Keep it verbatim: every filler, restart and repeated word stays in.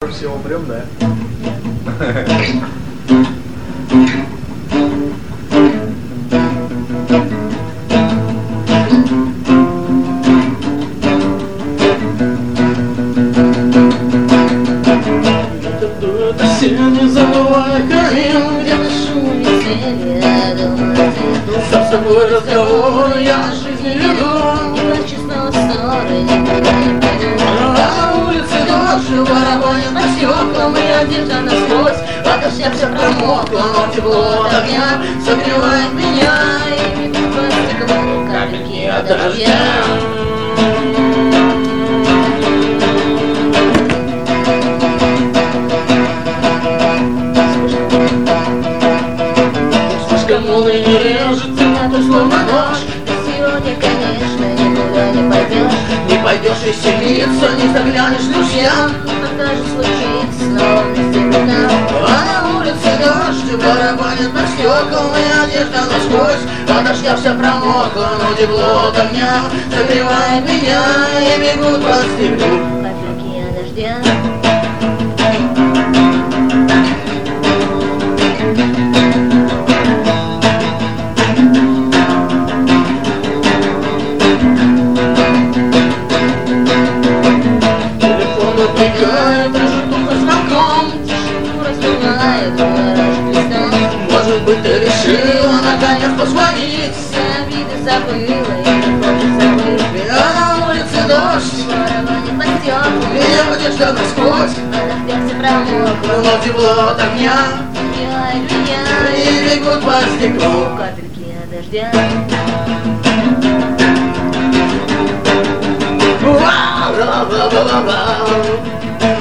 все умрем, да? Не забывай камин, где дышу веселье, думаю, сам с тобой разговор я на жизни веду. Не плачь снова ссоры, никуда не пойду. На улице дождь, барабанит по стеклам, и одежда насквозь, под дождя вся промокла, но тепло от огня согревает меня, и бегут по стеклу капельки от дождя. Молния не режет тебя, ты словно нож. Ты сегодня, конечно, никуда не пойдешь. Не пойдешь веселиться, не заглянешь в друзья. Когда же случится снова вместе беда? А на улице дождь, барабанит по стеклам, и одежда насквозь, от дождя вся промокла, но тепло от огня согревает меня, и бегут по стеклу Капельки от дождя. Убегает, даже только знаком, Тишину разрывает, будоражит листом. может быть, ты решила наконец позвонить. Все обиды забыла и не хочешь забыть. Я на улице дождь, Барабанит по стеклам, и одежда насквозь, от дождя все промокло. но тепло от огня, Согревает меня, и бегут по стеклу капельки от дождя. Вау, вау, вау, вау, вау.